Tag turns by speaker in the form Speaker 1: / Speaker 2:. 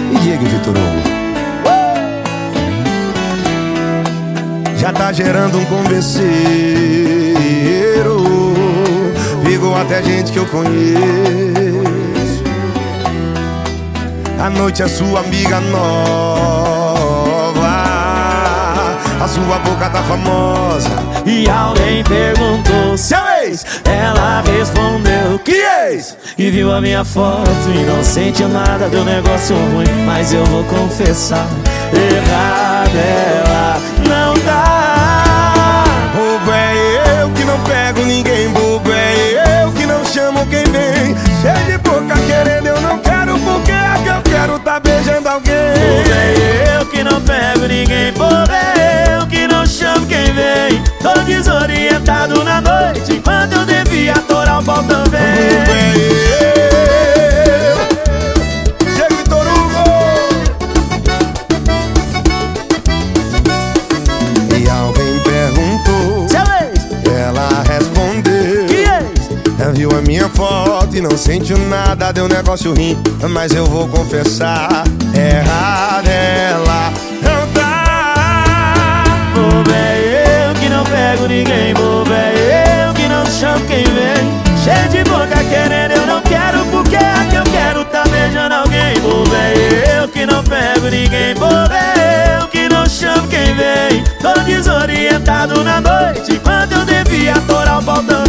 Speaker 1: e Diego e Vitor Hugo. Já tá gerando um converseiro, pegou até gente que eu conheço. A noite é sua amiga nova, a sua boca tá famosa.
Speaker 2: E alguém perguntou se é ex. Ela respondeu que ex. E viu a minha foto e não sentiu nada, deu negócio ruim. Mas eu vou confessar, errada ela não tá.
Speaker 1: Bobo é eu que não pego ninguém, bobo é eu que não chamo quem vem. Cheio de boca querendo, eu não quero, porque é que eu quero tá beijando alguém.
Speaker 2: Bobo é eu que não pego ninguém, bobo é eu que não chamo quem vem. Tô desorientado na noite, enquanto eu devia atorar o pau também.
Speaker 1: Bobo é eu, Diego e Vitor Hugo. E alguém perguntou
Speaker 2: se é ex.
Speaker 1: Ela respondeu
Speaker 2: Que ex?
Speaker 1: viu a minha foto e não sentiu nada, deu negócio ruim. Mas eu vou confessar, errada ela não tá.
Speaker 2: Bobo é eu que não pego ninguém, bobo é eu que não chamo quem vem. Cheio de boca querendo, eu não quero, porque é que eu quero tá beijando alguém. Bobo é eu que não pego ninguém, bobo é eu que não chamo quem vem. Tô desorientado na noite, enquanto eu devia atorar o pau também.